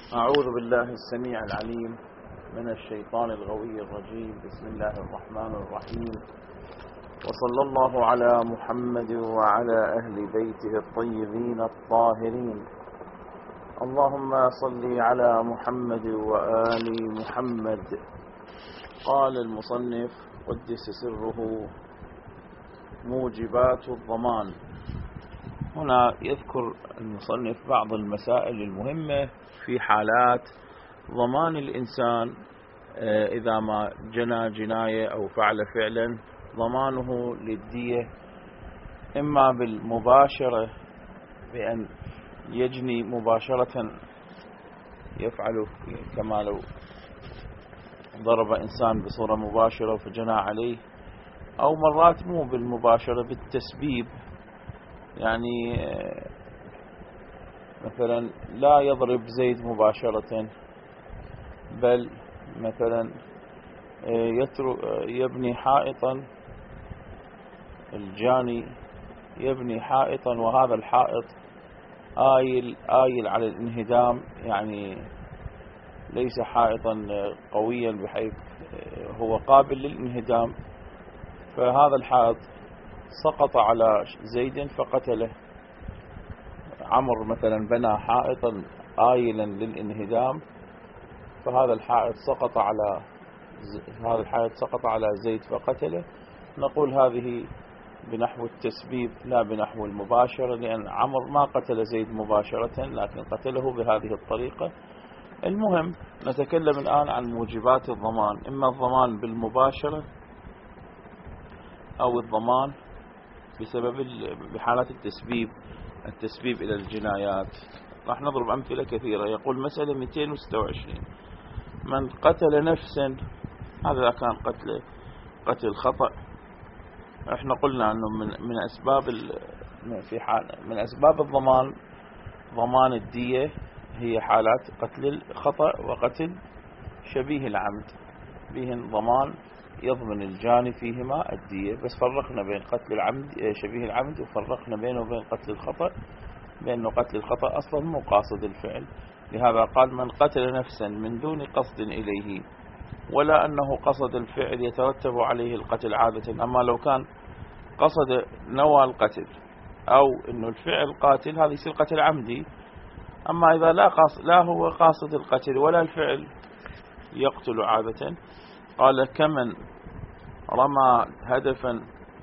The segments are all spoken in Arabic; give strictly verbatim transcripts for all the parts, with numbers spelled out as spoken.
أعوذ بالله السميع العليم من الشيطان الغوي الرجيم. بسم الله الرحمن الرحيم، وصلى الله على محمد وعلى أهل بيته الطيبين الطاهرين. اللهم صل على محمد وآل محمد. قال المصنف قدس سره: موجبات الضمان. هنا يذكر المصنف بعض المسائل المهمة في حالات ضمان الإنسان إذا ما جنى جناية أو فعل فعلا، ضمانه للدية إما بالمباشرة بأن يجني مباشرة، يفعل كما لو ضرب إنسان بصورة مباشرة فجنى عليه، أو مرات مو بالمباشرة بالتسبيب، يعني مثلا لا يضرب زيد مباشرة، بل مثلا يبني حائطا، الجاني يبني حائطا وهذا الحائط آيل آيل على الانهدام، يعني ليس حائطا قويا بحيث هو قابل للانهدام، فهذا الحائط سقط على زيد فقتله. عمر مثلا بنى حائطا آيلا للانهدام، فهذا الحائط سقط على هذا الحائط سقط على زيد فقتله. نقول هذه بنحو التسبيب لا بنحو المباشرة، لأن عمر ما قتل زيد مباشرة لكن قتله بهذه الطريقة. المهم نتكلم الآن عن موجبات الضمان، إما الضمان بالمباشرة أو الضمان بسبب بحالات التسبيب التسبيب إلى الجنايات. راح نضرب أمثلة كثيرة. يقول مسألة مئتين وستة وعشرين: من قتل نفسا، هذا كان قتل قتل خطأ. احنا قلنا انه من من اسباب في حال من اسباب الضمان ضمان الدية هي حالات قتل الخطأ وقتل شبيه العمد، بهن ضمان يضمن الجاني فيهما الدية. بس فرقنا بين قتل العمد شبيه العمد وفرقنا بينه وبين قتل الخطأ، بأنه قتل الخطأ أصلا مو قاصد الفعل. لهذا قال: من قتل نفسا من دون قصد إليه ولا أنه قصد الفعل يترتب عليه القتل عادة. أما لو كان قصد نوى القتل أو أنه الفعل قاتل، هذا يصير قتل عمدي. أما إذا لا, قاصد لا هو قاصد القتل ولا الفعل، يقتل عادة. قال: كمن رمى هدفا،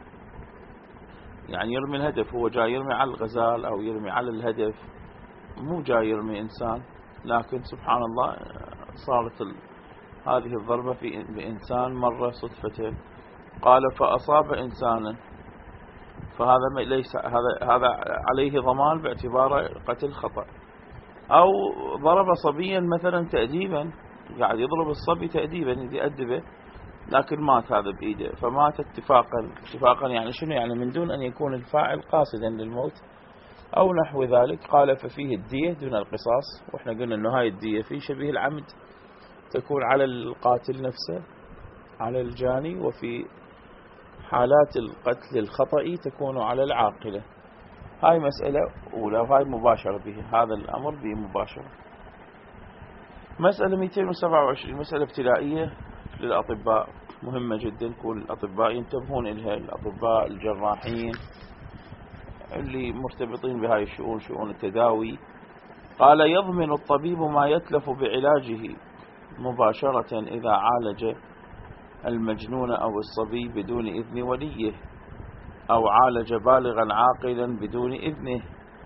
يعني يرمي الهدف، هو جاي يرمي على الغزال أو يرمي على الهدف، مو جاي يرمي إنسان، لكن سبحان الله صارت هذه الضربة في بإنسان مرة صدفة. قال: فأصاب إنسانا، فهذا ليس هذا هذا عليه ضمان باعتباره قتل خطأ. أو ضرب صبيا مثلا تأديبا، قاعد يضرب الصبي تأديبا يأدبه، لكن مات هذا بإيده، فمات اتفاقا. اتفاقا يعني شنو؟ يعني من دون أن يكون الفاعل قاصدا للموت أو نحو ذلك. قال: ففيه الدية دون القصاص. وإحنا قلنا أنه هاي الدية في شبيه العمد تكون على القاتل نفسه، على الجاني، وفي حالات القتل الخطئي تكون على العاقلة. هاي مسألة أولى، وهاي مباشرة به، هذا الأمر به مباشرة. مسألة مئتين وسبعة وعشرين مسألة ابتدائية للأطباء، مهمة جدا، كل الأطباء ينتبهون إلها، الأطباء الجراحين اللي مرتبطين بهاي الشؤون، شؤون التداوي. قال: يضمن الطبيب ما يتلف بعلاجه مباشرة إذا عالج المجنون أو الصبي بدون إذن وليه، أو عالج بالغا عاقلا بدون إذنه.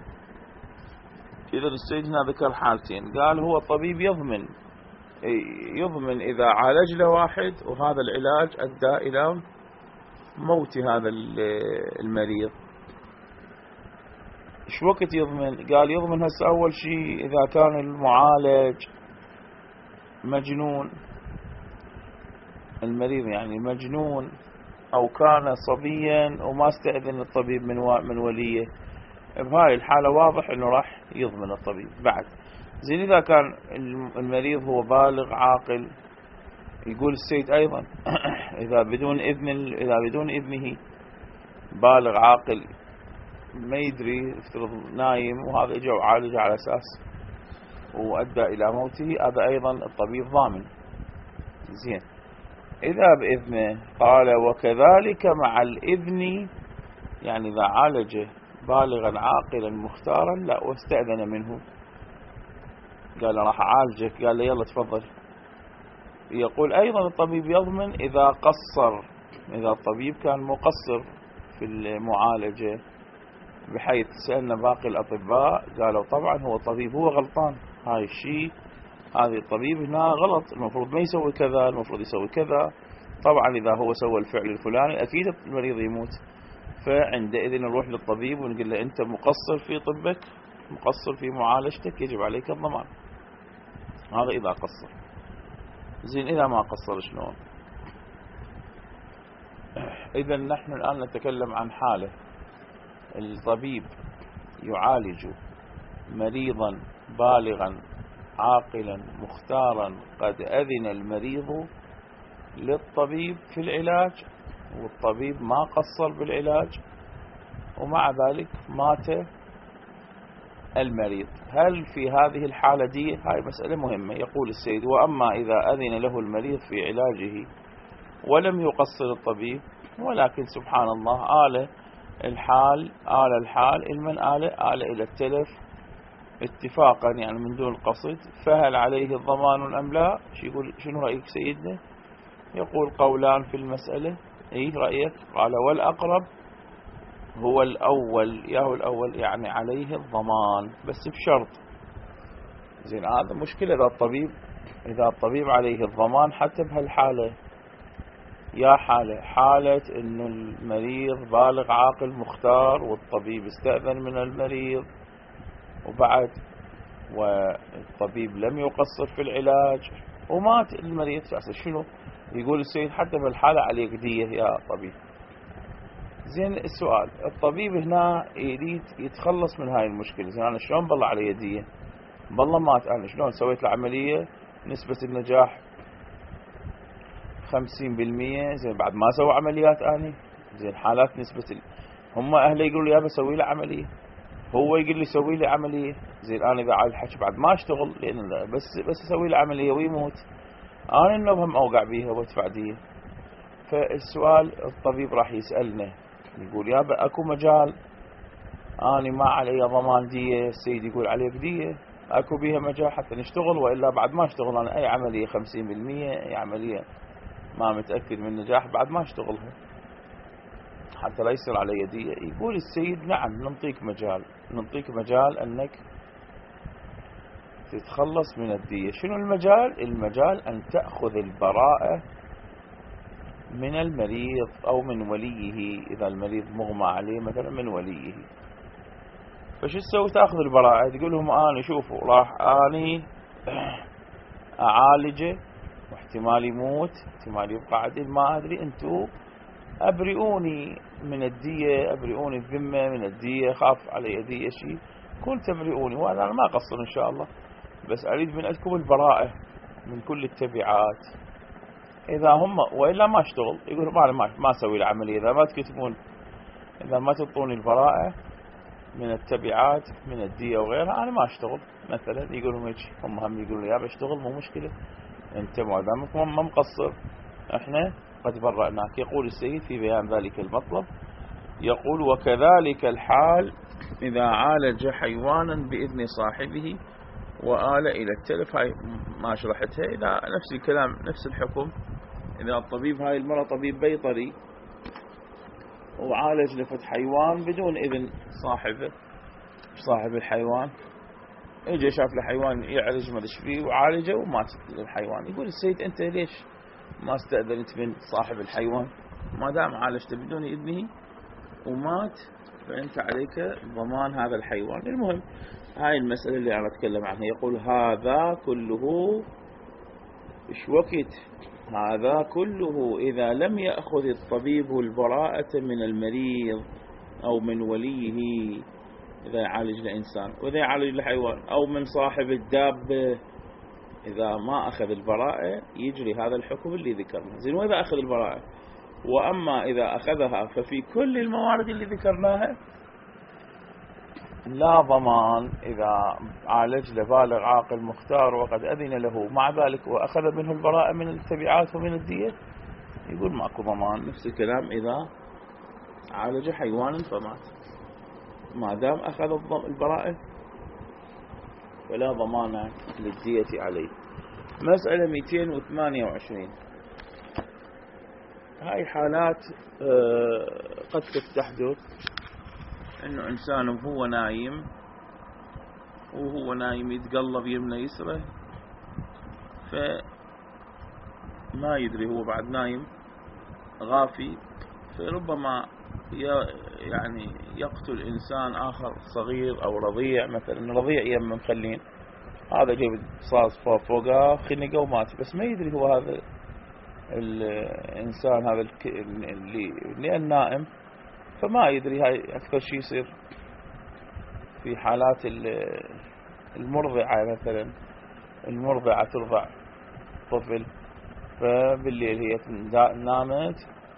إذا السيد هنا ذكر حالتين، قال هو الطبيب يضمن يضمن إذا عالج له واحد وهذا العلاج أدى إلى موت هذا المريض. إيش وقت يضمن؟ قال يضمن هسه أول شيء إذا كان المعالج مجنون، المريض يعني مجنون، أو كان صبيا وما استأذن الطبيب من من وليه، بهاي الحالة واضح أنه راح يضمن الطبيب. بعد زين إذا كان المريض هو بالغ عاقل، يقول السيد أيضا إذا بدون إذن إذا بدون إذنه بالغ عاقل ما يدري، افترض نايم وهذا اجى وعالج على أساس وأدى إلى موته هذا أيضا الطبيب ضامن. زين، إذا بإذنه قال وكذلك مع الإذن، يعني إذا عالجه بالغا عاقلا مختارا لا واستأذن منه، قال راح أعالجك، قال له يلا تفضل، يقول أيضا الطبيب يضمن إذا قصر، إذا الطبيب كان مقصر في المعالجة، بحيث سألنا باقي الأطباء قالوا طبعا هو الطبيب هو غلطان، هاي الشيء هذا الطبيب هنا غلط، المفروض ما يسوي كذا، المفروض يسوي كذا، طبعا إذا هو سوى الفعل الفلاني أكيد المريض يموت. فعندئذ نروح للطبيب ونقول له أنت مقصر في طبك، مقصر في معالجتك، يجب عليك الضمان. هذا إذا قصر. زين، إذا ما قصر شلون؟ إذا نحن الآن نتكلم عن حالة الطبيب يعالج مريضا بالغا عاقلا مختارا، قد أذن المريض للطبيب في العلاج والطبيب ما قصر بالعلاج، ومع ذلك مات المريض. هل في هذه الحالة دي؟ هاي مسألة مهمة. يقول السيد وأما إذا أذن له المريض في علاجه ولم يقصر الطبيب، ولكن سبحان الله آل الحال آل الحال المن آل آل إلى التلف اتفاقا، يعني من دون القصد، فهل عليه الضمان أم لا؟ يقول شنو رأيك سيدنا؟ يقول قولان في المسألة. ايه رأيك؟ قال والأقرب هو الأول، ياهو الأول يعني عليه الضمان بس بشرط. زين، هذا مشكلة إذا الطبيب إذا الطبيب عليه الضمان حتى بهالحالة، يا حالة حالة إنه المريض بالغ عاقل مختار والطبيب استأذن من المريض وبعد والطبيب لم يقصر في العلاج ومات المريض، شنو؟ يقول السيد حتى بالحالة عليك دية يا طبيب. زين، السؤال الطبيب هنا يريد يتخلص من هاي المشكلة. زين، أنا شلون بالله علي دية؟ بالله مات، أنا شلون سويت له عملية نسبة النجاح خمسين بالمية، زين بعد ما سوى عمليات أنا، زين حالات نسبة ال... هم أهله يقولوا لي يا بسوي له عملية، هو يقول لي سوي لي عملية. زين، أنا إذا على الحكي بعد ما أشتغل لأن بس بس أسوي له عملية ويموت، أنا النوم أوقع بيها وادفع دية. فالسؤال الطبيب راح يسألنا يقول يابا أكو مجال أنا ما علي ضمان دية، السيد يقول عليك دية، أكو بيها مجال حتى نشتغل، وإلا بعد ما اشتغل أنا أي عملية خمسين بالمية، أي عملية ما متأكد من النجاح بعد ما اشتغلها حتى لا يصير علي دية. يقول السيد نعم ننطيك مجال، ننطيك مجال أنك تتخلص من الدية. شنو المجال؟ المجال أن تأخذ البراءة من المريض أو من وليه، إذا المريض مغمى عليه مثلا من وليه. فش تسوي؟ تأخذ البراءة، تقول لهم أنا شوفوا راح أني أعالجه واحتمال يموت احتمال يبقى عدل ما أدري، أنتوا أبرئوني من الدية، أبرئوني الذمة من الدية، خاف علي دية شيء، كل تبرئوني وأنا ما أقصر إن شاء الله، بس أريد من عندكم البراءة من كل التبعات. إذا هم وإلا ما اشتغل، يقول ما ما أسوي العملية إذا ما تكتبون، إذا ما تعطوني البراءة من التبعات من الدية وغيرها أنا ما أشتغل مثلا. يقولون هيك، هم هم يقولون يا بشتغل مو مشكلة، أنت ما دامك ما مقصر إحنا قد برأناك. يقول السيد في بيان ذلك المطلب، يقول وكذلك الحال إذا عالج حيوانا بإذن صاحبه وآل إلى التلف. هاي ما شرحتها، إذا نفس الكلام نفس الحكم. إذا الطبيب هاي المرة طبيب بيطري وعالج لفت حيوان بدون إذن صاحبه، صاحب الحيوان اجى شاف الحيوان يعرج ما ادري فيه وعالجه ومات الحيوان، يقول السيد أنت ليش ما استأذنت من صاحب الحيوان؟ ما دام عالجته بدون إذنه ومات فأنت عليك ضمان هذا الحيوان. المهم هاي المسألة اللي أنا أتكلم عنها. يقول هذا كله إيش وقت؟ هذا كله إذا لم يأخذ الطبيب البراءة من المريض أو من وليه إذا يعالج الإنسان، وإذا يعالج الحيوان أو من صاحب الدابة، إذا ما أخذ البراءة يجري هذا الحكم اللي ذكرنا. زين، وإذا أخذ البراءة، وأما إذا أخذها ففي كل الموارد اللي ذكرناها لا ضمان إذا عالج له بالغ عاقل مختار وقد أذن له مع ذلك وأخذ منه البراءة من التبعات ومن الدية، يقول ماكو ضمان. نفس الكلام إذا عالج حيوان فمات، ما دام أخذ البراءة فلا ضمان للدية عليه. مسألة مئتين وثمانية وعشرين، هاي حالات قد تحدث انه انسان وهو نايم وهو نايم يتقلب يمنى يسره، فما يدري هو بعد نايم غافي، فربما يعني يقتل انسان اخر صغير او رضيع، مثلا رضيع يم مخلين، هذا جاب صاص فوقه خنقه ومات، بس ما يدري هو هذا الانسان هذا اللي لأن نائم، فما يدري. هاي اكثر شيء يصير في حالات المرضعة، مثلا المرضعة ترضع طفل، فبالليل هي نامت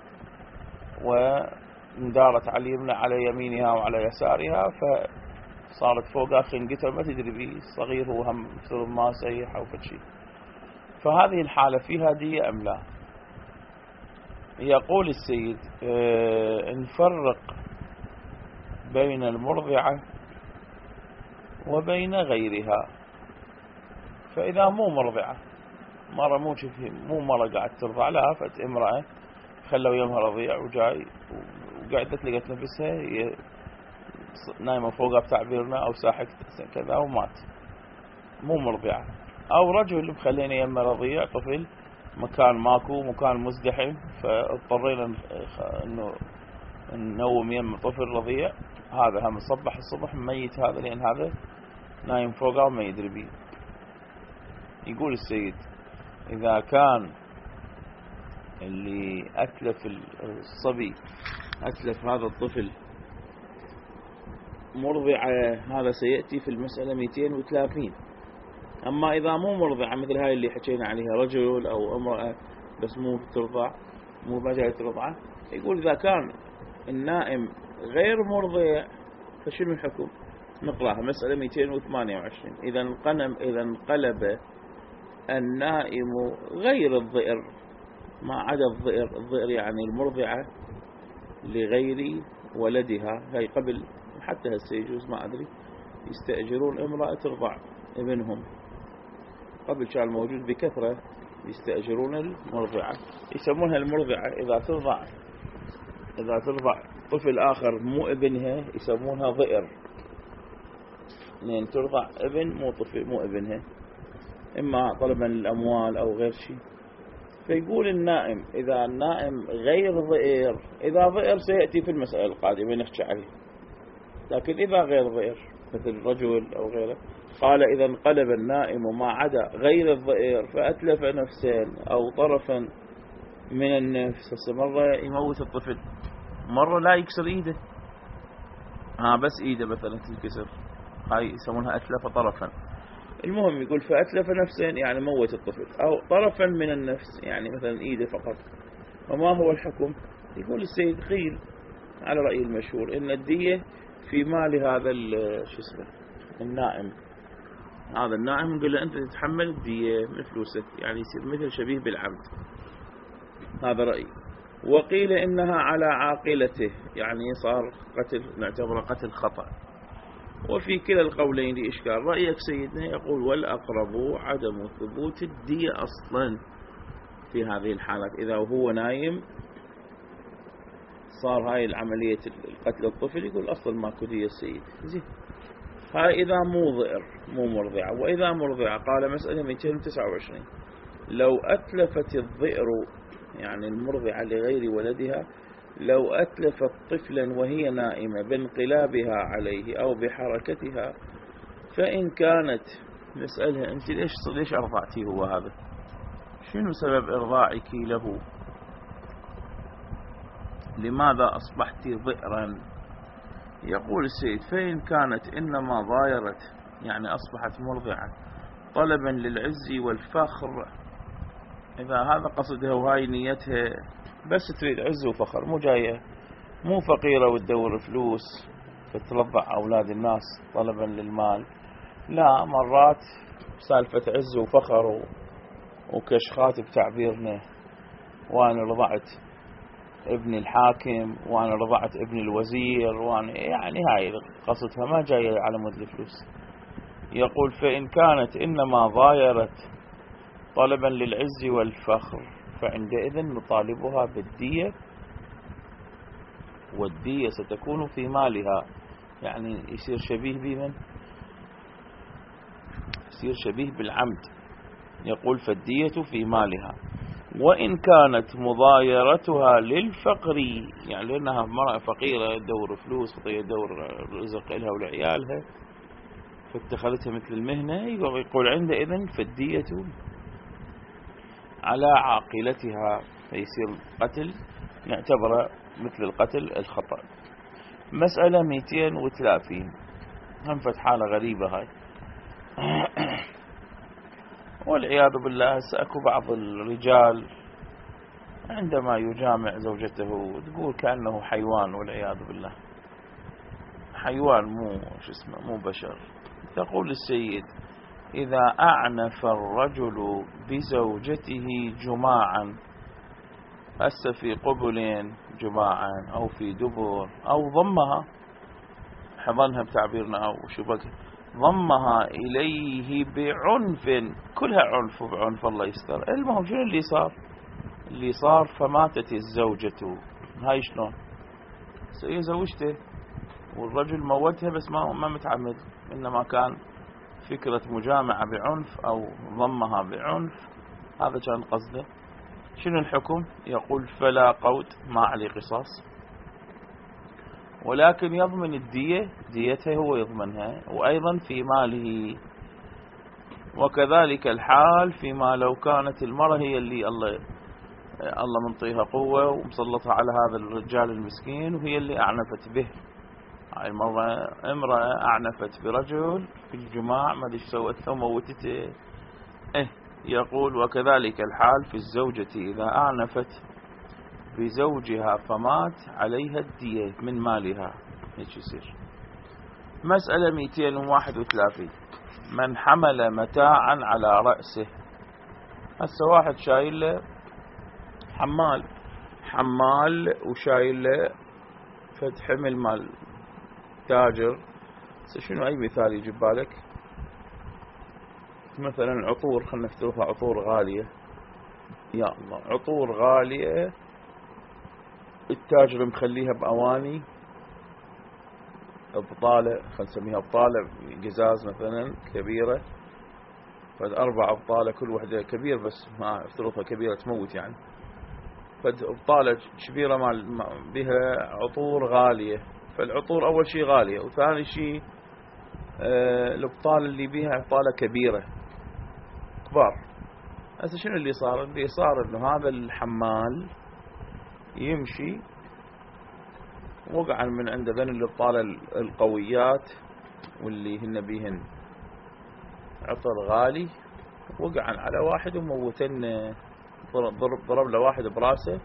وندارت على يمنى على يمينها وعلى يسارها، فصارت فوقها خنقتها ما تدري به صغير، هو هم مثل ما سيح أو فشي، فهذه الحالة فيها دية أم لا؟ يقول السيد اه نفرق بين المرضعة وبين غيرها. فإذا مو مرضعة، مرة مو مو مرة قاعد ترضع، لا فت امرأة خلوا يومها رضيع وجاي وقعدت لقت نفسها هي نايمة فوقها بتعبيرنا أو ساحق كذا ومات، مو مرضعة. أو رجل مخلينا يمه رضيع طفل، مكان ماكو، مكان مزدحم، فاضطرينا انه ننوم يم طفل رضيع، هذا هم صبح الصبح ميت هذا، لأن هذا نايم فوقه وما يدري بيه. يقول السيد إذا كان اللي أتلف الصبي أتلف هذا الطفل مرضعة، هذا سيأتي في المسألة مئتين وثلاثين. أما إذا مو مرضعة مثل هاي اللي حكينا عليها، رجل أو امرأة بس مو ترضع، مو مجال ترضعه، يقول إذا كان النائم غير مرضع فشنو الحكم؟ نقراها مسألة مئتين وثمانية وعشرين. إذا انقلب إذا انقلب النائم غير الضئر، ما عدا الضئر، الضئر يعني المرضعة لغير ولدها، هاي قبل حتى هسه يجوز ما أدري يستأجرون امرأة ترضع ابنهم، قبل كان موجود بكثرة يستأجرون المرضعة، يسمونها المرضعة. إذا ترضع إذا ترضع طفل آخر مو ابنها يسمونها ضئر، لأن ترضع ابن مو طفل مو ابنها، إما طلبا للأموال أو غير شيء. فيقول النائم إذا النائم غير ضئر، إذا ضئر سيأتي في المسألة القادمة نحكي عليه، لكن إذا غير ضئر مثل رجل أو غيره، قال إذا انقلب النائم ما عدا غير الضئر فأتلف نفسين أو طرفا من النفس، مرة يموت الطفل، مرة لا يكسر إيده، ها بس إيده مثلا تنكسر، هاي يسمونها أتلف طرفا. المهم يقول فأتلف نفسين يعني موت الطفل، أو طرفا من النفس يعني مثلا إيده فقط. وما هو الحكم؟ يقول السيد قيل على رأي المشهور إن الدية في مال هذا شو اسمه النائم، هذا النائم نقول له أنت تتحمل الدية من فلوسك، يعني يصير مثل شبيه بالعبد، هذا رأي. وقيل إنها على عاقلته، يعني صار قتل، نعتبره قتل خطأ. وفي كلا القولين دي إشكال. رأيك سيدنا يقول والأقرب عدم ثبوت الدية أصلا في هذه الحالات، إذا هو نايم صار هاي العملية القتل الطفل، يقول أصلا ماكو دية السيد. زين، هاي إذا مو ضئر مو مرضعة. وإذا مرضعة قال مسألة مئتين وتسعة وعشرين لو أتلفت الضئر يعني المرضعة لغير ولدها، لو أتلفت طفلا وهي نائمة بانقلابها عليه أو بحركتها، فإن كانت نسألها أنت ليش ليش أرضعتي هو هذا؟ شنو سبب إرضاعك له؟ لماذا أصبحت ضئرا؟ يقول السيد فإن كانت إنما ضايرت يعني أصبحت مرضعة طلبا للعز والفخر، إذا هذا قصدها وهاي نيتها بس تريد عز وفخر، مو جاية مو فقيرة وتدور فلوس فترضع أولاد الناس طلبا للمال. لا، مرات سالفة عز وفخر وكشخات بتعبيرنا، وأنا رضعت ابن الحاكم وأنا رضعت ابن الوزير وأنا يعني هاي قصدها ما جاية على مود الفلوس. يقول فإن كانت إنما ضايرت طلبا للعز والفخر فعندئذ نطالبها بالدية، والدية ستكون في مالها. يعني يصير شبيه بمن؟ يصير شبيه بالعمد. يقول فالدية في مالها. وإن كانت مضايرتها للفقر، يعني لأنها مرأة فقيرة تدور فلوس وتدور رزق لها ولعيالها فاتخذتها مثل المهنة، يقول عندئذ فالدية على عاقلتها، فيصير قتل نعتبره مثل القتل الخطأ. مسألة مئتين وثلاثين، هم فت حالة غريبة هاي والعياذ بالله. سأكو بعض الرجال عندما يجامع زوجته تقول كأنه حيوان، والعياذ بالله حيوان، مو شو اسمه مو بشر. تقول السيد إذا أعنف الرجل بزوجته جماعا، هسه في قبلين جماعا أو في دبر أو ضمها، حضنها بتعبيرنا أو شو بقى، ضمها إليه بعنف، كلها عنف وبعنف الله يستر. المهم شنو اللي صار؟ اللي صار فماتت الزوجة. هاي شلون؟ هي زوجته والرجل موتها بس ما ما متعمد، إنما كان فكرة مجامعة بعنف أو ضمها بعنف، هذا كان قصده. شنو الحكم؟ يقول فلا قوت، ما عليه قصاص، ولكن يضمن الدية، ديته هو يضمنها، وأيضا في ماله. وكذلك الحال فيما لو كانت المرأة هي اللي الله الله منطيها قوة ومسلطها على هذا الرجال المسكين وهي اللي أعنفت به. هاي مرة امرأة أعنفت برجل في الجماع، ما ادري ايش سوت ثم موتته. إيه يقول وكذلك الحال في الزوجة إذا أعنفت بزوجها فمات عليها الدية من مالها. هيك يصير. مسألة مئتين وواحد وثلاثين، من حمل متاعا على رأسه. هسه واحد شايل له حمال حمال وشايل له فد حمل مال تاجر. شنو أي مثال يجي ببالك؟ مثلا عطور، خلنا نفترضها عطور غالية، يا الله عطور غالية التاجر مخليها بأواني بطالة، خلنا نسميها بطالة قزاز مثلا كبيرة، فد أربع بطالة كل واحدة كبير بس ما افترضها كبيرة تموت يعني، فد بطالة كبيرة مال بها عطور غالية. فالعطور أول شيء غالية، وثاني شيء آه البطالة اللي بها بطالة كبيرة كبار. هسه شنو اللي صار؟ اللي صار انه هذا الحمال يمشي وقعا من عند ذن البطالة القويات واللي هن بيهن عطر غالي، وقعا على واحد وموتن، ضرب, ضرب له واحد براسه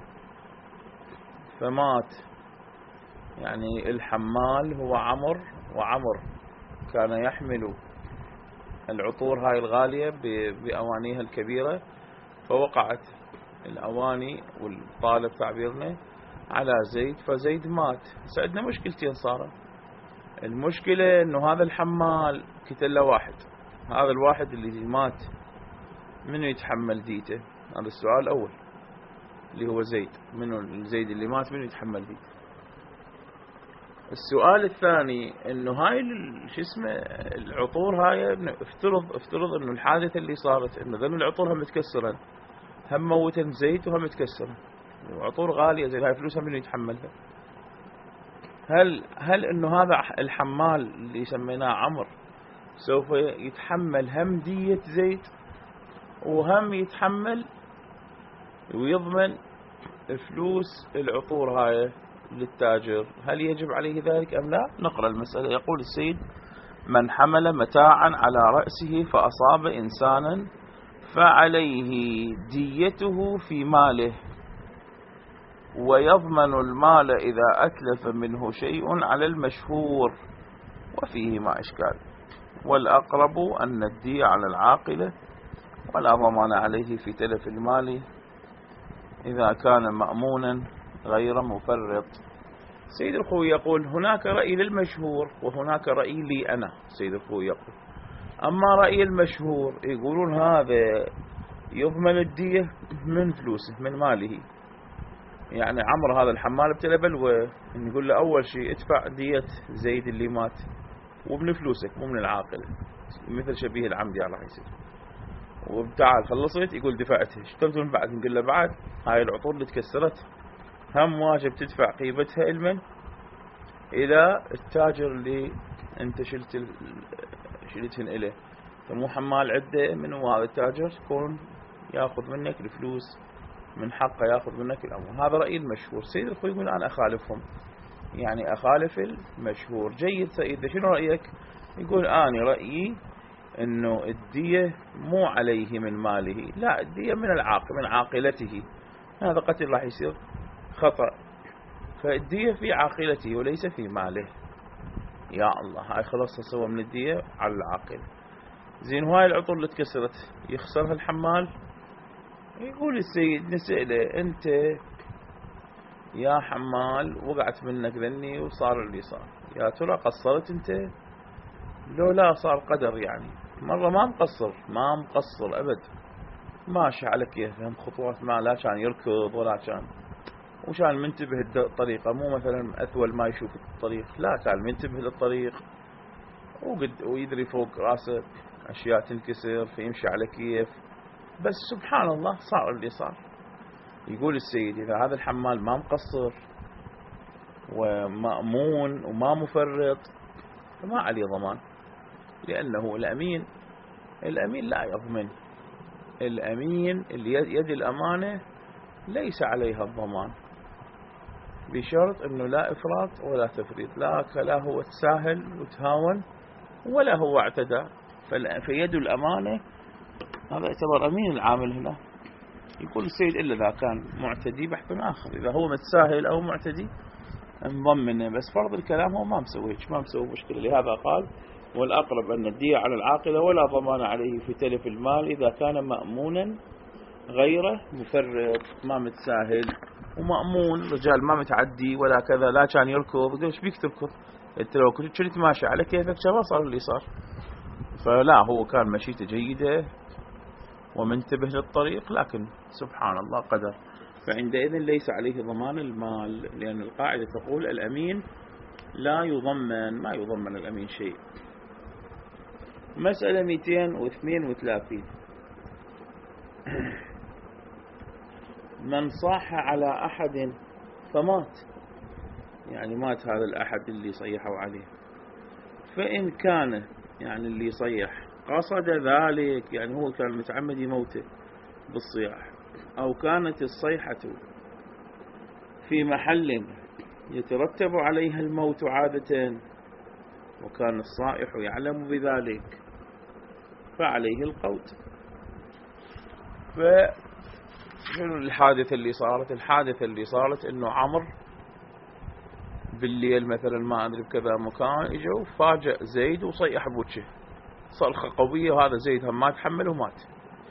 فمات. يعني الحمال هو عمر، وعمر كان يحمل العطور هاي الغالية بأوانيها الكبيرة، فوقعت الأواني والطالب تعبيرنا على زيد فزيد مات. سعدنا مشكلتين صارت. المشكلة انه هذا الحمال قتل له واحد، هذا الواحد اللي مات منو يتحمل ديته؟ هذا السؤال الأول اللي هو زيد، منو الزيد اللي مات منو يتحمل ديته؟ السؤال الثاني انه هاي شو اسمه العطور هاي، افترض افترض انه الحادثة اللي صارت انه ذن العطور هم متكسرة، هم موتن زيت وهم متكسرة، وعطور غالية زي هاي فلوسها منو يتحملها؟ هل هل انه هذا الحمال اللي سميناه عمر سوف يتحمل هم دية زيت وهم يتحمل ويضمن فلوس العطور هاي للتاجر؟ هل يجب عليه ذلك أم لا؟ نقرأ المسألة. يقول السيد من حمل متاعا على رأسه فأصاب إنسانا فعليه ديته في ماله. ويضمن المال إذا أتلف منه شيء على المشهور، وفيه ما إشكال. والأقرب أن الدية على العاقلة ولا ضمان عليه في تلف المال إذا كان مأمونا غير مفرط. سيد الخوي يقول هناك رأي للمشهور وهناك رأي لي أنا. سيد الخوي يقول أما رأي المشهور يقولون هذا يضمن الدية من فلوسه من ماله. يعني عمر هذا الحمال ابتلى بلوى، نقول له أول شيء ادفع دية زيد اللي مات ومن فلوسك مو من العاقلة، مثل شبيه العمد راح يصير. وبتعال خلصت يقول دفعتها، اشتغلتون بعد؟ نقول له بعد هاي العطور اللي تكسرت هم واجب تدفع قيمتها المن إلى التاجر اللي انت شلت شلتهن إليه. فمو حمال عدة من هذا التاجر يكون ياخذ منك الفلوس، من حقه ياخذ منك الأموال. هذا رأي المشهور. سيد الخوي يقول أنا أخالفهم، يعني أخالف المشهور. جيد سيد، شنو رأيك؟ يقول أنا رأيي إنه الدية مو عليه من ماله، لا الدية من العاقل من عاقلته. هذا قتل راح يصير خطأ، فالدية في عاقلته وليس في ماله. يا الله، هاي خلاص سوى من الدية على العاقل. زين، هاي العطور اللي تكسرت يخسرها الحمال؟ يقول السيد نسأله أنت يا حمال وقعت منك ذني وصار اللي صار، يا ترى قصرت أنت لو لا صار قدر؟ يعني مرة ما مقصر ما مقصر أبد، ماشي على كيفهم خطوات، ما لا كان يركض ولا كان وكان منتبه الطريقة، مو مثلا أثول ما يشوف الطريق، لا كان منتبه للطريق وقد ويدري فوق راسه أشياء تنكسر فيمشي على كيف. بس سبحان الله صار اللي صار. يقول السيد إذا هذا الحمال ما مقصر ومأمون وما مفرط فما عليه ضمان، لأنه الأمين الأمين لا يضمن. الأمين اللي يد الأمانة ليس عليها الضمان، بشرط أنه لا إفراط ولا تفريط، لا لا هو تساهل وتهاون ولا هو اعتدى. فيد الأمانة هذا يعتبر أمين العامل هنا. يقول السيد إلا إذا كان معتدي بحث آخر، إذا هو متساهل أو معتدي انضمنه، بس فرض الكلام هو ما مسوي ما مسوي مشكلة. لهذا قال والأقرب أن الدية على العاقلة ولا ضمان عليه في تلف المال إذا كان مأمونا غير مفرط، ما متساهل ومأمون، رجال ما متعدي ولا كذا، لا كان يركض. يقول ايش بيك تركض؟ انت لو كنت ماشي على كيفك ما صار اللي صار. فلا، هو كان مشيته جيدة ومنتبه للطريق، لكن سبحان الله قدر، فعندئذ ليس عليه ضمان المال، لأن القاعدة تقول الأمين لا يضمن، ما يضمن الأمين شيء. مسألة مئتين واثنين وثلاثين. من صاح على أحد فمات، يعني مات هذا الأحد اللي صيحوا عليه، فإن كان يعني اللي صيح قصد ذلك، يعني هو كان متعمد يموته بالصياح، أو كانت الصيحة في محل يترتب عليها الموت عادة وكان الصائح يعلم بذلك فعليه القوت. فشنو الحادثة اللي صارت؟ الحادثة اللي صارت إنه عمر بالليل مثلا ما أدري بكذا مكان إجوا فاجأ زيد وصيح بوجهه صرخة قوية، وهذا زيد هم ما تحمل ومات.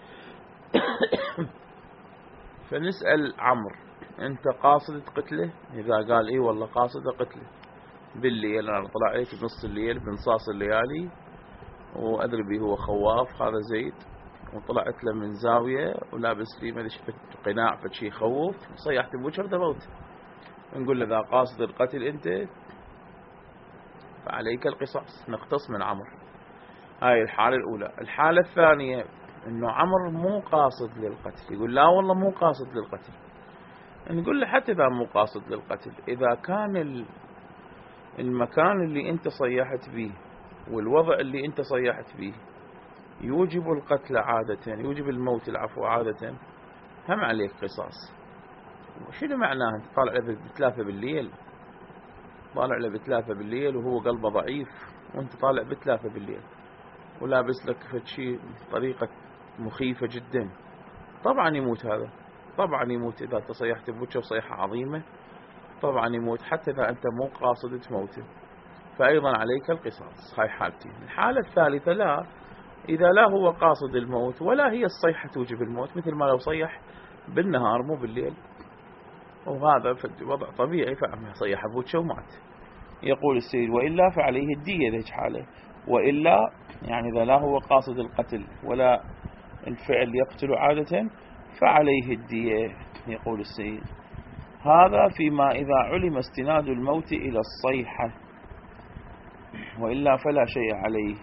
فنسأل عمرو أنت قاصد قتله؟ إذا قال إيه والله قاصد قتله بالليل، أنا طلع عليك بنص الليل بنصاص الليالي وأدري به هو خواف هذا زيد، وطلعت له من زاوية ولابس لي ما ادري قناع فشي يخوف، صيحت بوجهه دموت. نقول له إذا قاصد القتل أنت فعليك القصاص، نقتص من عمرو. هاي الحالة الأولى. الحالة الثانية إنه عمرو مو قاصد للقتل، يقول لا والله مو قاصد للقتل. نقول له حتى إذا مو قاصد للقتل، إذا كان المكان اللي أنت صيحت به والوضع اللي أنت صيحت به يوجب القتل عادة، يوجب الموت العفو عادة، هم عليك قصاص. شنو معناه؟ أنت طالع له بثلاثة بالليل، طالع له بثلاثة بالليل وهو قلبه ضعيف، وأنت طالع بثلاثة بالليل ولابس لك فشي طريقة مخيفة جدا، طبعا يموت هذا. طبعا يموت إذا تصيحت بوجهه صيحة عظيمة، طبعا يموت حتى إذا أنت مو قاصد تموته، فأيضا عليك القصاص. هاي حالتين. الحالة الثالثة لا، إذا لا هو قاصد الموت ولا هي الصيحة توجب الموت، مثل ما لو صيح بالنهار مو بالليل، وهذا وضع طبيعي فصيح بوجهه ومات. يقول السيد وإلا فعليه الدية ذيك حاله، وإلا يعني إذا لا هو قاصد القتل ولا الفعل يقتل عادة فعليه الدية. يقول السيد هذا فيما إذا علم استناد الموت إلى الصيحة، وإلا فلا شيء عليه.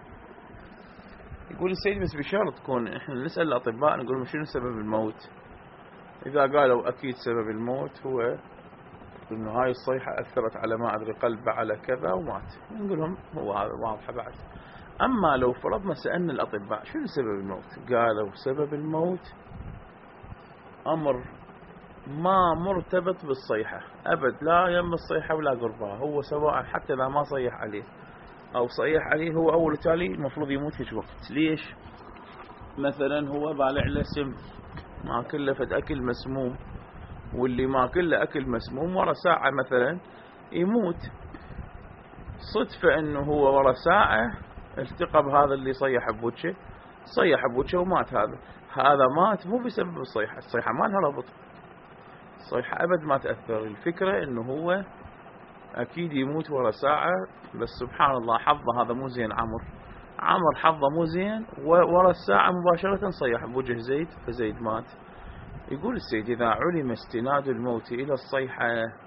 يقول السيد بس بشرط تكون إحنا نسأل الأطباء نقول شنو سبب الموت، إذا قالوا أكيد سبب الموت هو إنه هاي الصيحة أثرت على ما أدري قلبه على كذا ومات، نقول لهم هو هذا واضح بعد. أما لو فرضنا سألنا الأطباء شنو سبب الموت، قالوا سبب الموت أمر ما مرتبط بالصيحة أبد، لا يم الصيحة ولا قربها، هو سواء حتى إذا ما صيح عليه أو صيح عليه هو أول تالي المفروض يموت في وقت. ليش؟ مثلا هو بالع له سم، ما كله فد أكل مسموم، واللي ما كله أكل مسموم ورا ساعة مثلا يموت، صدفة أنه هو ورا ساعة التقى بهذا اللي صيح بوجهه، صيح بوجهه ومات. هذا هذا مات مو بسبب الصيحة، الصيحة ما لها ربط، الصيحة أبد ما تأثر. الفكرة أنه هو أكيد يموت ورا ساعة، بس سبحان الله حظه هذا مو زين، عمر عمر حظه مو زين، ورا الساعة مباشرة صيح بوجه زيد فزيد مات. يقول السيد إذا علم استناد الموت إلى الصيحة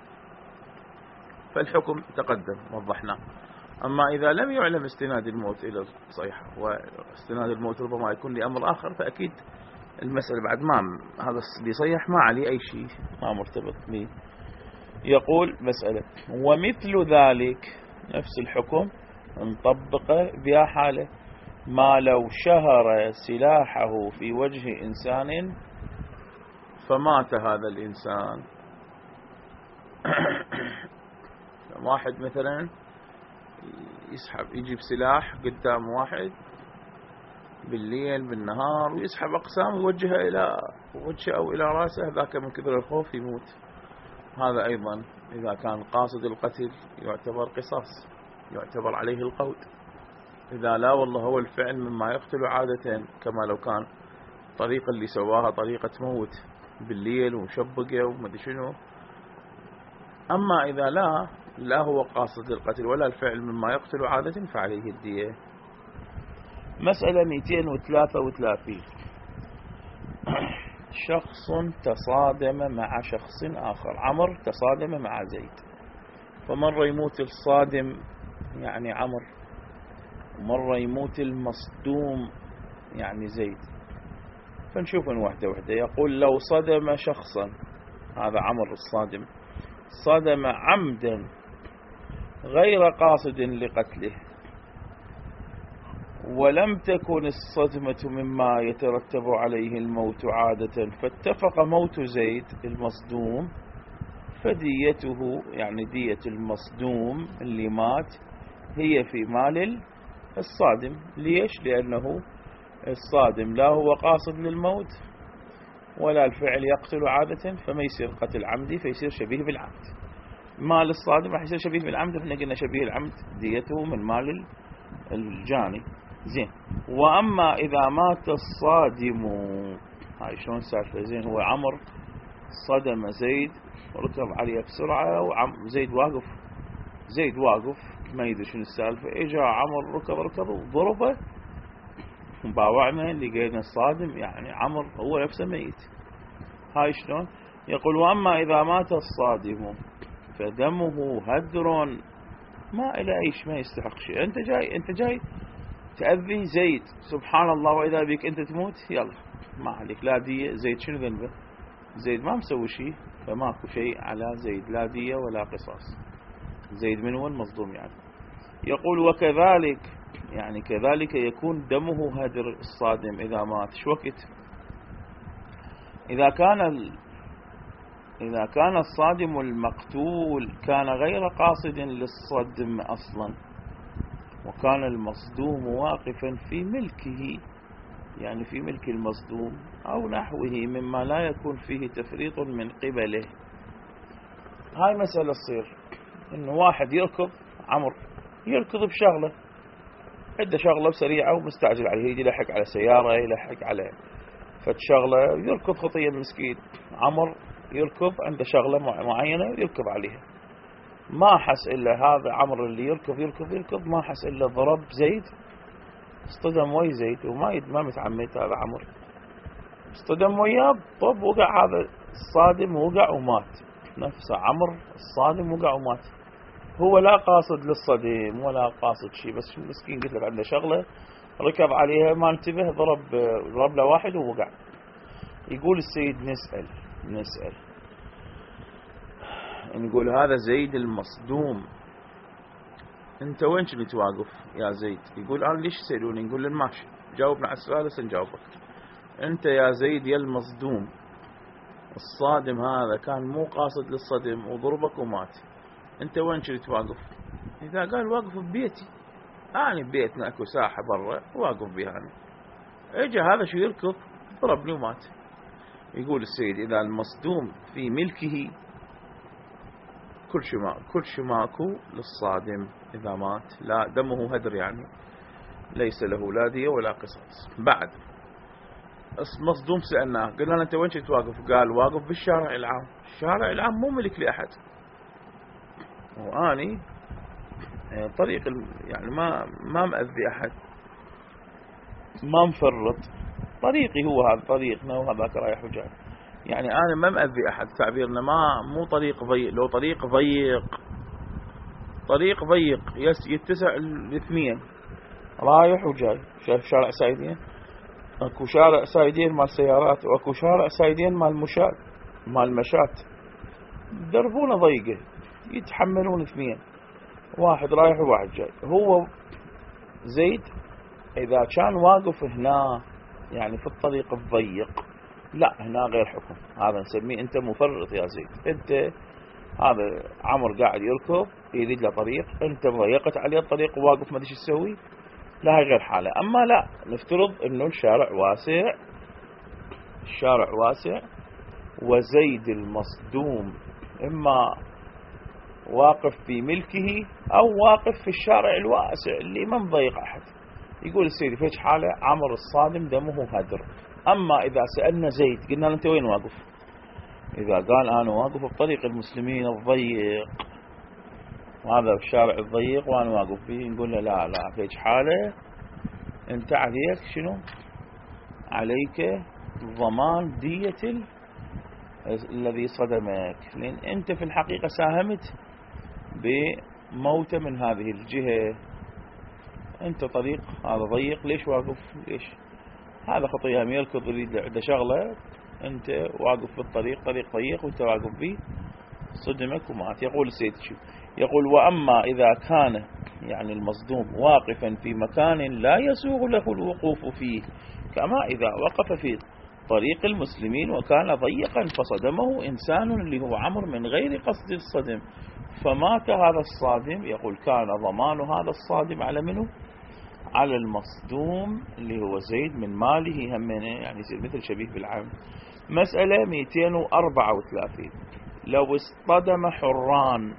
فالحكم تقدم وضحناه. أما إذا لم يعلم استناد الموت إلى الصيحة، واستناد الموت ربما يكون لأمر آخر، فأكيد المسألة بعد ما هذا اللي صيح ما عليه أي شيء، ما مرتبط به. يقول مسألة ومثل ذلك نفس الحكم نطبقه بها حالة ما لو شهر سلاحه في وجه إنسان فمات هذا الإنسان. واحد مثلا يسحب يجيب سلاح قدام واحد بالليل بالنهار ويسحب أقسام ويوجهها إلى وجهه أو إلى رأسه، ذاك من كثر الخوف يموت. هذا أيضا إذا كان قاصد القتل يعتبر قصاص، يعتبر عليه القود. إذا لا والله هو الفعل مما يقتل عادة، كما لو كان طريقة اللي سواها طريقة موت بالليل ومشبقة ومدري شنو. أما إذا لا لا هو قاصد القتل ولا الفعل مما يقتل عادة فعليه الدية. مسألة مئتين وثلاثة وثلاثين شخص تصادم مع شخص آخر، عمر تصادم مع زيد، فمرة يموت الصادم يعني عمر، مرة يموت المصدوم يعني زيد. فنشوفن واحدة واحدة. يقول لو صدم شخصا، هذا عمر الصادم، صدم عمدا غير قاصد لقتله، ولم تكن الصدمة مما يترتب عليه الموت عادة، فاتفق موت زيد المصدوم، فديته يعني دية المصدوم اللي مات هي في مال الصادم. ليش؟ لأنه الصادم لا هو قاصد للموت ولا الفعل يقتل عادة، فما يصير قتل عمدي، فيصير شبيه بالعمد. مال الصادم راح يصير شبيه بالعمد، احنا قلنا شبيه العمد ديته من مال الجاني. زين. وأما إذا مات الصادم، هاي شلون سالفة؟ زين هو عمر صدم زيد وركب عليه بسرعة، وعم زيد واقف، زيد واقف ما يدري شنو السالفة، اجا عمر ركض ركض وضربه باوعنا، لقينا الصادم يعني عمر هو نفسه ميت. هاي شلون؟ يقول وأما إذا مات الصادم فدمه هدر ما إلى أيش، ما يستحق شيء. أنت جاي أنت جاي تأذي زيد، سبحان الله، وإذا بك أنت تموت، يلا ما عليك لا دية. زيد شنو ذنبه؟ زيد ما مسوي شيء، فماكو شيء على زيد، لا دية ولا قصاص. زيد من هو المصدوم يعني. يقول وكذلك يعني كذلك يكون دمه هدر الصادم إذا مات. شو وقت؟ إذا كان ال... إذا كان الصادم المقتول كان غير قاصد للصدم أصلا، وكان المصدوم واقفا في ملكه، يعني في ملك المصدوم أو نحوه مما لا يكون فيه تفريط من قبله. هاي مسألة تصير إنه واحد يركض عمر يركض بشغلة، عنده شغلة سريعة ومستعجل عليه، يجي يلحق على سيارة، يلحق على فد شغلة، يركض خطية مسكين. عمر يركض عنده شغلة معينة يركض عليها، ما حس إلا هذا عمر اللي يركض يركض يركض ما حس إلا ضرب زيد، اصطدم ويا زيد وما ما متعمد هذا عمر، اصطدم وياه طب وقع هذا الصادم وقع ومات. نفسه عمر الصادم وقع ومات، هو لا قاصد للصديم ولا قاصد شيء، بس مسكين قلت لك عنده شغلة ركض عليها ما انتبه ضرب ضرب له واحد ووقع. يقول السيد نسأل نسأل نقول هذا زيد المصدوم انت وين كنت واقف يا زيد؟ يقول انا ليش تسألوني؟ نقول له ماشي جاوبنا على السؤال بس نجاوبك. انت يا زيد يا المصدوم الصادم هذا كان مو قاصد للصدم وضربك ومات، انت وين كنت واقف؟ اذا قال واقف ببيتي، انا ببيتنا اكو ساحة برا واقف بها انا، اجى هذا شو يركض ضربني ومات. يقول السيد اذا المصدوم في ملكه كل شما كل شماكو للصادم إذا مات لا دمه هدر، يعني ليس له لا دية ولا قصاص. بعد مصدوم سألناه قلنا له أنت وين كنت واقف؟ قال واقف بالشارع العام. الشارع العام مو ملك لأحد، وأني طريق يعني ما ما مأذي أحد، ما مفرط، طريقي هو هذا طريقنا وهذاك رايح وجاي، يعني أنا ما مأذي أحد. تعبيرنا ما مو طريق ضيق، لو طريق ضيق طريق ضيق يتسع الاثنين رايح وجاي. شايف شارع سايدين، اكو شارع سايدين مال سيارات واكو شارع سايدين مال مشاة مال مشاة، دربونه ضيقة يتحملون اثنين، واحد رايح وواحد جاي. هو زيد إذا كان واقف هنا يعني في الطريق الضيق لا هنا غير حكم، هذا نسميه أنت مفرط يا زيد. أنت هذا عمر قاعد يركض يريد له طريق، أنت ضيقت عليه الطريق وواقف ما أدري شو تسوي، لا هي غير حالة. أما لا نفترض أنه الشارع واسع، الشارع واسع وزيد المصدوم إما واقف في ملكه أو واقف في الشارع الواسع اللي ما مضيق أحد. يقول السيد في حالة عمر الصادم دمه هدر. أما إذا سألنا زيد قلنا له أنت وين واقف؟ إذا قال أنا واقف بطريق المسلمين الضيق، وهذا الشارع الضيق وأنا واقف فيه، نقول له لا لا في حالة أنت عليك شنو؟ عليك ضمان دية ال... الذي صدمك، لأن أنت في الحقيقة ساهمت بموت من هذه الجهة. أنت طريق هذا ضيق ليش واقف؟ ليش هذا خطيئة يركض يريد عنده شغلة، أنت واقف في الطريق طريق ضيق وأنت واقف به صدمك ومات. يقول السيد شو يقول وأما إذا كان يعني المصدوم واقفا في مكان لا يسوغ له الوقوف فيه، كما إذا وقف في طريق المسلمين وكان ضيقا فصدمه إنسان اللي هو عمر من غير قصد الصدم فمات هذا الصادم، يقول كان ضمان هذا الصادم على منه؟ على المصدوم اللي هو زيد من ماله همينه، يعني يصير مثل شبيه بالعام. مسألة مئتين وأربعة وثلاثين لو اصطدم حران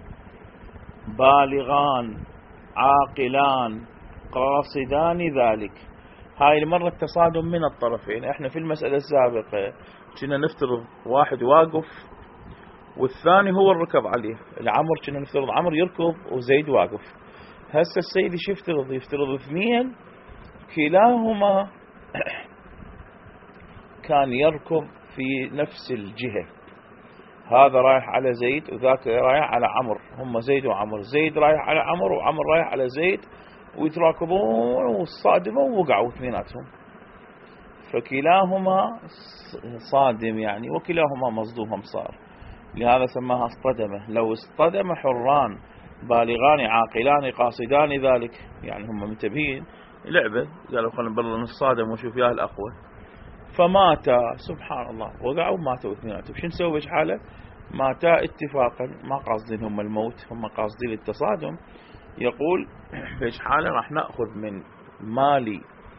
بالغان عاقلان قاصدان ذلك. هاي المرة التصادم من الطرفين. احنا في المسألة السابقة كنا نفترض واحد واقف والثاني هو الركض عليه، العمر كنا نفترض عمر يركض وزيد واقف. هسه السيد ايش يفترض؟ يفترض اثنين كلاهما كان يركض في نفس الجهة، هذا رايح على زيد وذاك رايح على عمر، هم زيد وعمر، زيد رايح على عمر وعمر رايح على زيد، ويتراكضون والصادموا ووقعوا اثنيناتهم، فكلاهما صادم يعني وكلاهما مصدوم صار، لهذا سماها اصطدمه. لو اصطدم حران بالغان عاقلان قاصدان ذلك، يعني هم منتبهين لعبة، قالوا خلينا نبرر نصادم ونشوف ياه الأقوى، فماتا سبحان الله وقعوا ماتوا اثنيناتهم. شو نسوي بحالة؟ ماتا اتفاقا، ما قاصدين هم الموت، هم قاصدين التصادم. يقول في حالة راح نأخذ من مال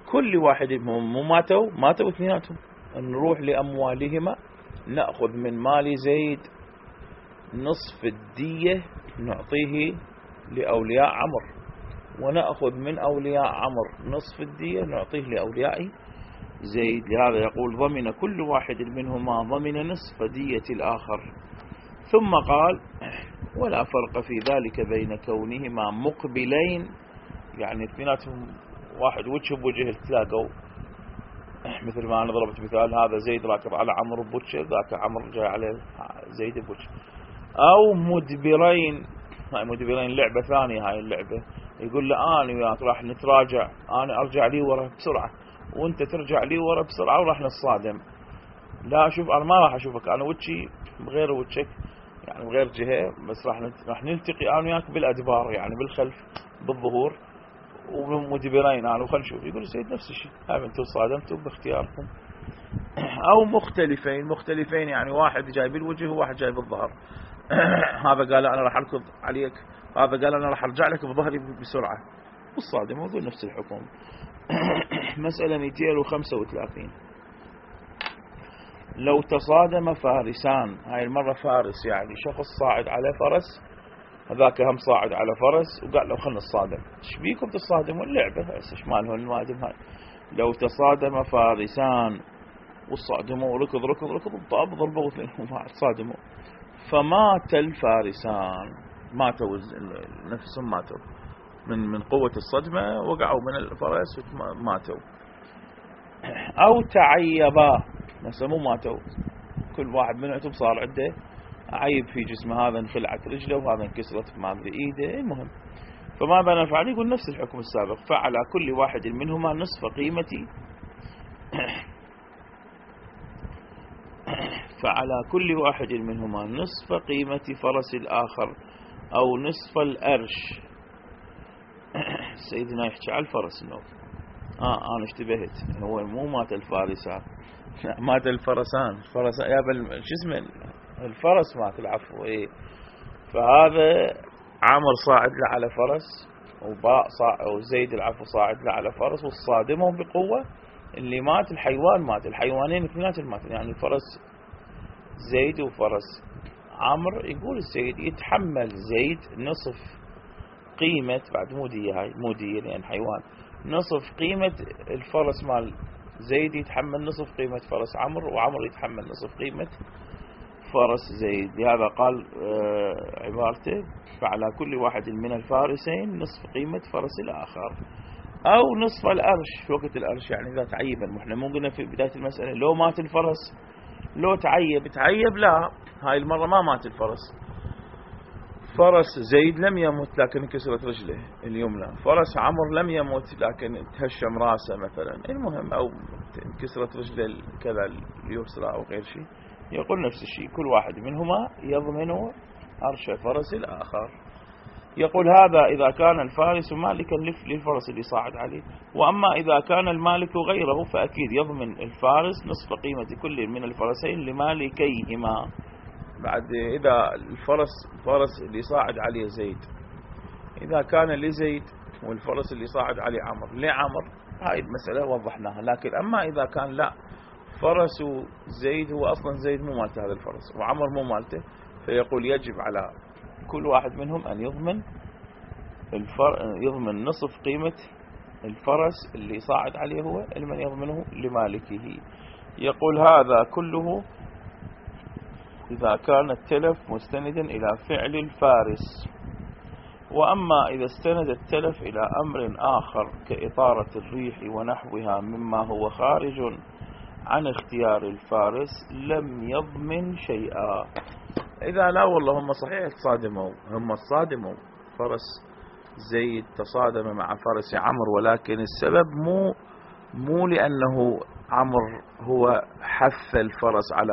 كل واحد منهم مو ماتوا ماتوا اثنيناتهم، نروح لأموالهما، نأخذ من مال زيد نصف الدية نعطيه لأولياء عمر، ونأخذ من أولياء عمر نصف الدية نعطيه لأولياء زيد. لهذا يقول ضمن كل واحد منهما ضمن نصف دية الآخر. ثم قال ولا فرق في ذلك بين كونهما مقبلين، يعني اثنيناتهم واحد وجه بوجه تلاقوا، مثل ما أنا ضربت مثال، هذا زيد راكب على عمرو بوجه، ذاك عمرو جاي على زيد بوجه. أو مدبرين، هاي مدبرين لعبة ثانية، هاي اللعبة يقول له أنا وياك راح نتراجع، أنا أرجع لي ورا بسرعة وأنت ترجع لي ورا بسرعة وراح نتصادم. لا شوف أنا ما راح أشوفك، أنا وجهي بغير وجهك، يعني بغير جهة، بس راح راح نلتقي أنا وياك بالأدبار، يعني بالخلف بالظهور، ومدبرين أنا وخل نشوف. يقول سيد نفس الشيء، هاي أنتم صادمتوا باختياركم. أو مختلفين، مختلفين يعني واحد جاي بالوجه وواحد جاي بالظهر. هذا قال أنا راح أركض عليك، هذا قال أنا راح أرجع لك بظهري بسرعة، والصادم يقول نفس الحكم. مسألة مئتين وخمسة وثلاثين. لو تصادم فارسان، هاي المرة فارس يعني شخص صاعد على فرس، هذاك هم صاعد على فرس، وقال له خلنا نصادم، ايش بيكم تصادموا اللعبة، هسه ايش مالهم المادم هاي. لو تصادم فارسان والصادموا ركض ركض ركض الطاب ضربوا اثنينهم صادموا، فمات الفارسان، ماتوا نفسهم، ماتوا من من قوة الصدمة، وقعوا من الفرس وماتوا. أو تعيبا، مثلا مو ماتوا، كل واحد منهم صار عنده عيب في جسمه، هذا انخلعت رجله وهذا انكسرت ما ادري ايده، المهم فماذا نفعل؟ يقول نفس الحكم السابق، فعلى كل واحد منهما نصف قيمة فعلى كل واحد منهما نصف قيمة فرس الآخر أو نصف الأرش. سيدنا يحكي على الفرس انه اه انا اشتبهت، هو مو مات الفارسان، مات الفرسان، الفرسان يا بل شو اسمه الفرس مات، العفو ايه. فهذا عمر صاعد له على فرس، وباء صاعد وزيد العفو صاعد له على فرس، والصادمهم بقوة اللي مات الحيوان، مات الحيوانين اثنينات المات، يعني فرس زيد وفرس عمرو. يقول السيد يتحمل زيد نصف قيمة، بعد مو دية، هاي مو دية لأن حيوان، نصف قيمة الفرس مال زيد يتحمل نصف قيمة فرس عمرو، وعمرو يتحمل نصف قيمة فرس زيد. لهذا قال آه عبارته فعلى كل واحد من الفارسين نصف قيمة فرس الآخر أو نصف الأرش. في وقت الأرش يعني إذا تعيب، احنا مو قلنا في بداية المسألة لو مات الفرس، لو تعيب تعيب لا، هاي المرة ما مات الفرس، فرس زيد لم يمت لكن كسرت رجله اليمنى، فرس عمر لم يمت لكن تهشم راسه مثلا، المهم أو كسرت رجله كذا اليسرى أو غير شيء. يقول نفس الشيء كل واحد منهما يضمن أرش فرس الآخر. يقول هذا إذا كان الفارس مالكا للفرس اللي صاعد عليه، وأما إذا كان المالك غيره فأكيد يضمن الفارس نصف قيمة كل من الفرسين لمالكيهما. بعد إذا الفرس فرس اللي صاعد عليه زيد، إذا كان لزيد والفرس اللي صاعد عليه عمر لعمر، هاي المسألة وضحناها. لكن أما إذا كان لا، فرس زيد هو أصلا زيد مو مالته هذا الفرس وعمر مو مالته، فيقول يجب على كل واحد منهم أن يضمن الفر... يضمن نصف قيمة الفرس اللي صاعد عليه هو، لمن يضمنه لمالكه. يقول هذا كله إذا كان التلف مستندا إلى فعل الفارس. وأما إذا استند التلف إلى أمر آخر كإطارة الريح ونحوها مما هو خارج عن اختيار الفارس لم يضمن شيئا. إذا لا والله هم صحيح تصادموا، هم تصادموا فرس زيد تصادم مع فرس عمرو، ولكن السبب مو مو لأنه عمرو هو حث الفرس على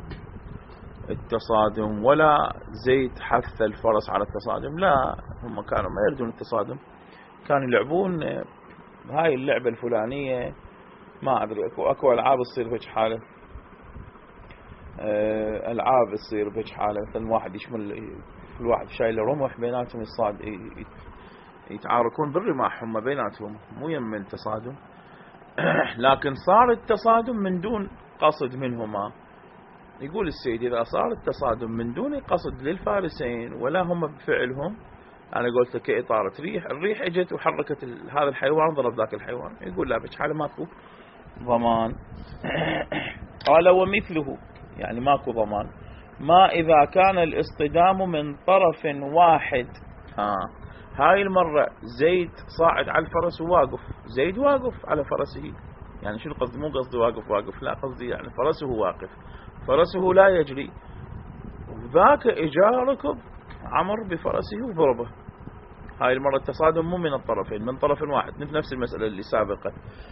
التصادم ولا زيد حث الفرس على التصادم، لا، هم كانوا ما يريدون التصادم، كانوا يلعبون هاي اللعبة الفلانية، ما أدري أكو أكو ألعاب تصير بهيج حالة، ألعاب تصير بهيج حالة، مثلا واحد يشمل كل واحد شايل رمح بيناتهم يصاد يتعاركون بالرماح هم بيناتهم، مو يم التصادم. لكن صار التصادم من دون قصد منهما. يقول السيد إذا صار التصادم من دون قصد للفارسين ولا هم بفعلهم، أنا قلت لك كإطارة ريح، الريح اجت وحركت هذا الحيوان ضرب ذاك الحيوان، يقول لا بحالة ماكو ضمان. قال ومثله، يعني ماكو ضمان ما إذا كان الاصطدام من طرف واحد. ها هاي المرة زيد صاعد على الفرس وواقف، زيد واقف على فرسه، يعني شو القصد؟ مو قصدي واقف واقف، لا قصدي يعني فرسه واقف، فرسه لا يجري، ذاك إجا ركض عمر بفرسه وضربه. هاي المرة التصادم مو من الطرفين، من طرف واحد، نفس المسألة اللي سابقة.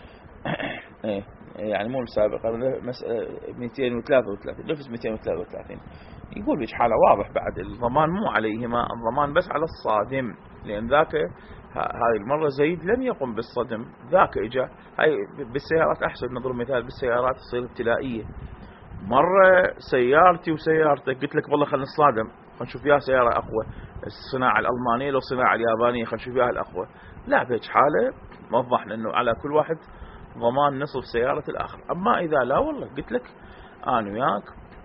ايه يعني مو السابقة، مسألة مئتين وثلاثة وثلاثين، نفس مئتين وثلاثة وثلاثين. يقول بيش حالة واضح بعد الضمان مو عليهما، الضمان بس على الصادم، لأن ذاك هاي المرة زيد لم يقم بالصدم، ذاك إجا. هاي بالسيارات أحسن، نضرب مثال بالسيارات تصير ابتلائية، مرة سيارتي وسيارتك قلت لك والله خلينا نصادم، خلينا نشوف يا سيارة أقوى، الصناعة الألمانية لو الصناعة اليابانية، خلينا نشوف ياها الأقوى. لا بهيج حالة وضحنا أنه على كل واحد ضمان نصف سيارة الآخر. أما إذا لا والله قلت لك أنا وياك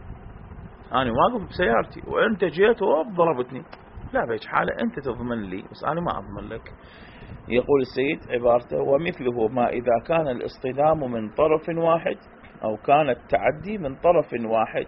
أنا واقف بسيارتي وأنت جيت وضربتني، لا بهيج حالة أنت تضمن لي بس أنا ما أضمن لك. يقول السيد عبارته ومثله ما إذا كان الاصطدام من طرف واحد أو كان التعدي من طرف واحد،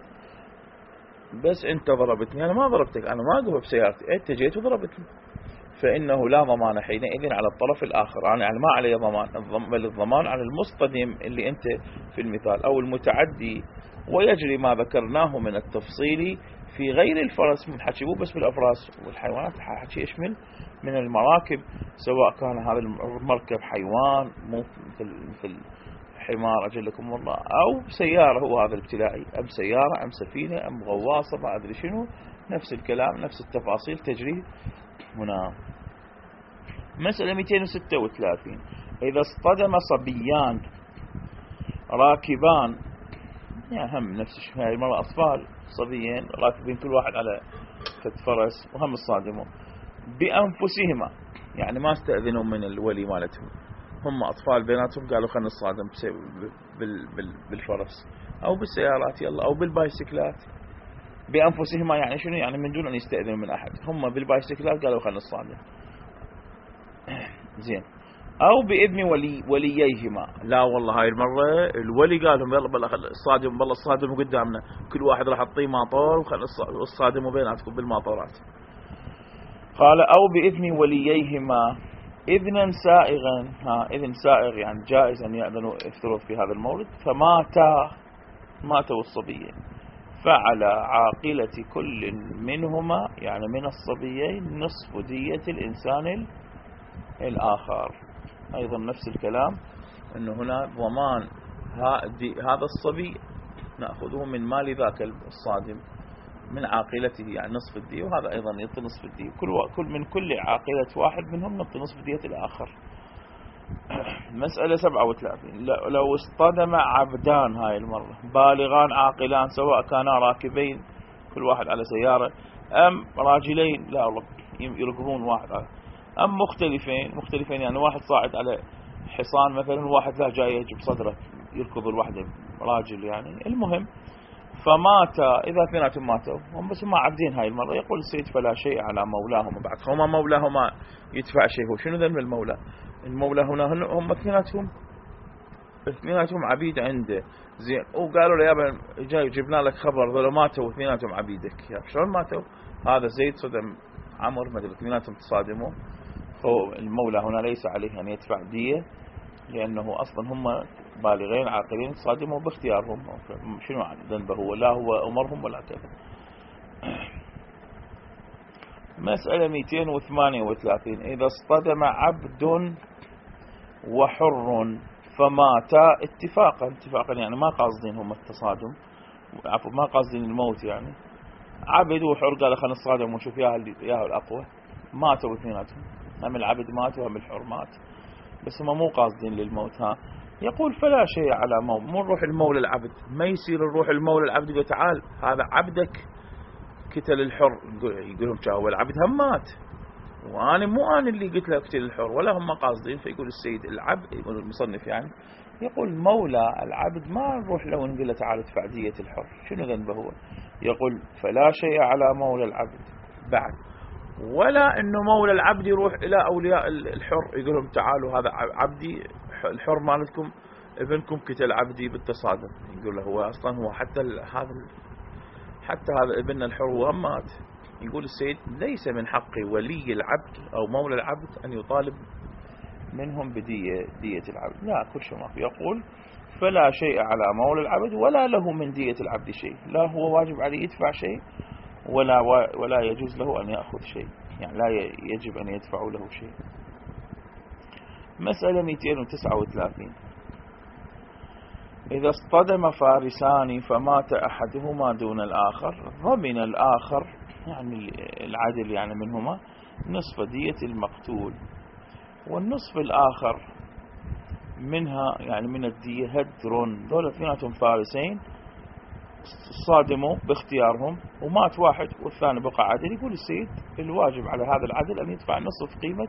بس أنت ضربتني أنا ما ضربتك، أنا واقف بسيارتي أنت جيت وضربتني، فإنه لا ضمان حينئذ على الطرف الآخر، أنا يعني ما علي ضمان، بل الضمان على المصطدم اللي أنت في المثال أو المتعدي. ويجري ما ذكرناه من التفصيل في غير الفرس، من حكي مو بس بالأفراس والحيوانات، حكي يشمل من المراكب، سواء كان هذا المركب حيوان مو مثل حمار أجلكم الله، أو سيارة هو هذا الابتلائي، أم سيارة أم سفينة أم غواصة ما أدري شنو، نفس الكلام نفس التفاصيل تجري هنا. مسألة مئتين وستة وثلاثين إذا اصطدم صبيان راكبان، يعني هم نفس الشيء، هاي المرة أطفال صبيين راكبين كل واحد على فت فرس وهم الصادموا بأنفسهما، يعني ما استأذنوا من الولي مالتهم، هم أطفال بيناتهم قالوا خلنا نصادم بالفرس أو بالسيارات يلا أو بالبايسكلات. بأنفسهما يعني شنو؟ يعني من دون أن يستأذنوا من أحد، هم بالبايسكلات قالوا خلنا نصادم زين. أو بإذن ولي ولييهما، لا والله هاي المرة الولي قال لهم يلا بالله الصادم بالله الصادم قدامنا، كل واحد راح يعطيه ماطور وخلنا الصادم بيناتكم بالماطورات. قال أو بإذن ولييهما إذنا سائغا، ها إذن سائغ يعني جائز أن يأذنوا يفترض في هذا المورد. فماتا ماتوا الصبيين فعلى عاقلة كل منهما، يعني من الصبيين، نصف دية الإنسان الآخر. أيضا نفس الكلام أنه هنا ضمان هذا الصبي نأخذه من مال ذاك الصادم من عاقلته، يعني نصف الدية، وهذا أيضا يعطي نصف الدية، كل كل من كل عاقلة واحد منهم نعطي نصف دية الآخر. مسألة سبعة وثلاثين لو اصطدم عبدان، هاي المرة بالغان عاقلان، سواء كانا راكبين كل واحد على سيارة أم راجلين، لا والله يركبون واحد على، أم مختلفين مختلفين يعني واحد صاعد على حصان مثلا وواحد لا جاي يجب صدره يركض الواحد راجل يعني. المهم فمات، إذا اثنيناتهم ماتوا هم بس ما عبدين هاي المرة، يقول السيد فلا شيء على مولاهما، بعد هما مولاهما يدفع شيء، هو شنو ذنب المولى؟ المولى هنا هم اثنيناتهم اثنيناتهم عبيد عنده زين، وقالوا له يابا جاي جبنا لك خبر ذولا ماتوا واثنيناتهم عبيدك، يا شلون ماتوا؟ هذا زيد صدم عمر ما ادري اثنيناتهم تصادموا، هو المولى هنا ليس عليه أن يدفع دية، لأنه أصلا هم بالغين عاقلين صادموا باختيارهم، شنو ذنبه هو؟ لا هو أمرهم ولا كذا. مسألة مئتين وثمانية وثلاثين إذا اصطدم عبد وحر فماتا اتفاقا، اتفاقا يعني ما قاصدين هم التصادم، عفوا ما قاصدين الموت، يعني عبد وحر قال خلنا نصادم ونشوف ياها ياها الأقوى، ماتوا اثنيناتهم، هم العبد مات وهم الحر مات، بس هم مو قاصدين للموت. ها يقول فلا شيء على موت، مو نروح المولى العبد، ما يصير نروح المولى العبد يقول تعال هذا عبدك قتل الحر، يقول لهم هو العبد هم مات وانا مو انا اللي قلت له اقتل الحر، ولا هم قاصدين. فيقول السيد العبد، يقول المصنف يعني يقول مولى العبد ما نروح لو نقول له تعال ادفع دية الحر، شنو ذنبه هو؟ يقول فلا شيء على مولى العبد بعد، ولا انه مولى العبد يروح الى اولياء الحر يقول لهم تعالوا هذا عبدي الحر مالتكم ابنكم قتل عبدي بالتصادم، يقول له هو اصلا هو حتى هذا حتى هذا ابن الحر هو مات. يقول السيد ليس من حق ولي العبد او مولى العبد ان يطالب منهم بدية دية العبد، لا كل شيء ما في. يقول فلا شيء على مولى العبد ولا له من دية العبد شيء، لا هو واجب عليه يدفع شيء ولا ولا يجوز له أن يأخذ شيء، يعني لا يجب أن يدفعوا له شيء. مسألة مئتين وتسعة وثلاثين. إذا اصطدم فارسان فمات أحدهما دون الآخر ضمن الآخر، يعني العدل يعني منهما، نصف دية المقتول، والنصف الآخر منها يعني من الدية هدر. دول اثنيناتهم فارسين صادموا باختيارهم ومات واحد والثاني بقى عدل. يقول السيد الواجب على هذا العدل أن يدفع نصف قيمة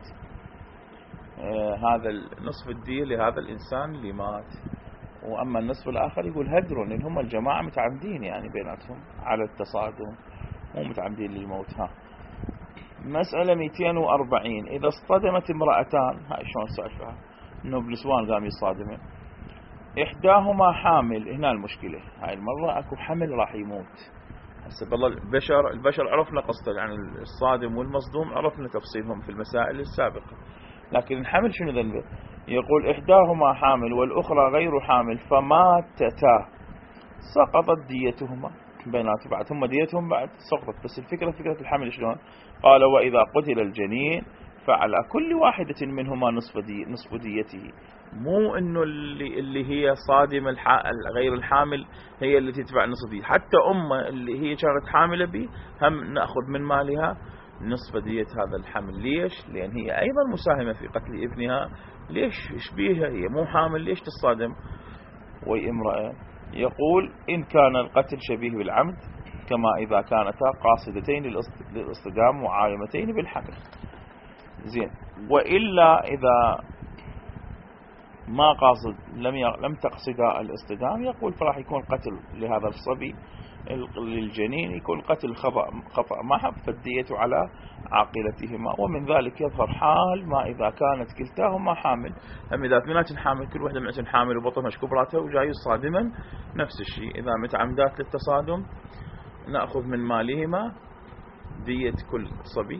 آه هذا نصف الدية لهذا الإنسان اللي مات، وأما النصف الآخر يقول هدر، لأن هم الجماعة متعمدين يعني بيناتهم على التصادم مو متعمدين للموت. ها مسألة مئتين وأربعين. إذا اصطدمت امرأتان، هاي شلون سالفها إنه بنسوان قام يصادمين، إحداهما حامل، هنا المشكلة هاي المرة أكو حمل راح يموت. هسه بالله البشر البشر عرفنا قصة يعني الصادم والمصدوم عرفنا تفصيلهم في المسائل السابقة، لكن الحمل شنو ذنبه؟ يقول إحداهما حامل والأخرى غير حامل فماتتا سقطت ديتهما بينات بعد، هم ديتهم بعد سقطت، بس الفكرة فكرة الحمل شلون؟ قال وإذا قتل الجنين فعلى كل واحدة منهما نصف دي نصف ديته، مو انه اللي اللي هي صادم غير الحامل هي اللي تدفع نصف دية، حتى أمه اللي هي كانت حاملة به هم نأخذ من مالها نصف دية هذا الحمل. ليش؟ لأن هي أيضا مساهمة في قتل ابنها. ليش شبيها هي مو حامل، ليش تصادم وهي امرأة؟ يقول إن كان القتل شبيه بالعمد كما إذا كانتا قاصدتين للاصطدام وعالمتين بالحمل. زين، وإلا إذا ما قاصد لم لم تقصدا الاصطدام يقول فراح يكون قتل لهذا الصبي للجنين، يكون قتل خطأ خطأ محض، فالدية على عاقلتهما. ومن ذلك يظهر حال ما إذا كانت كلتاهما حامل، هم إذا اثنينات حامل كل واحدة منهم حامل وبطنها شكبراتها وجاي صادما نفس الشيء، إذا متعمدات للتصادم نأخذ من مالهما دية كل صبي،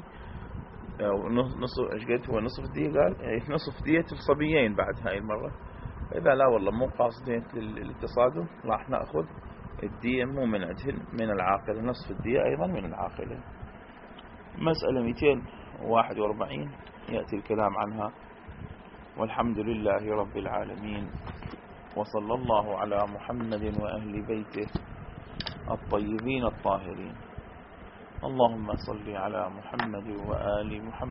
نصف ايش قلت هو نصف الدية؟ قال نصف دية الصبيين بعد هاي المرة. إذا لا والله مو قاصدين للتصادم راح نأخذ الدية مو من عندهن من العاقلة، نصف الدية أيضا من العاقلة. مسألة مئتين وواحد وأربعين يأتي الكلام عنها. والحمد لله رب العالمين، وصلى الله على محمد وأهل بيته الطيبين الطاهرين. اللهم صل على محمد وآل محمد.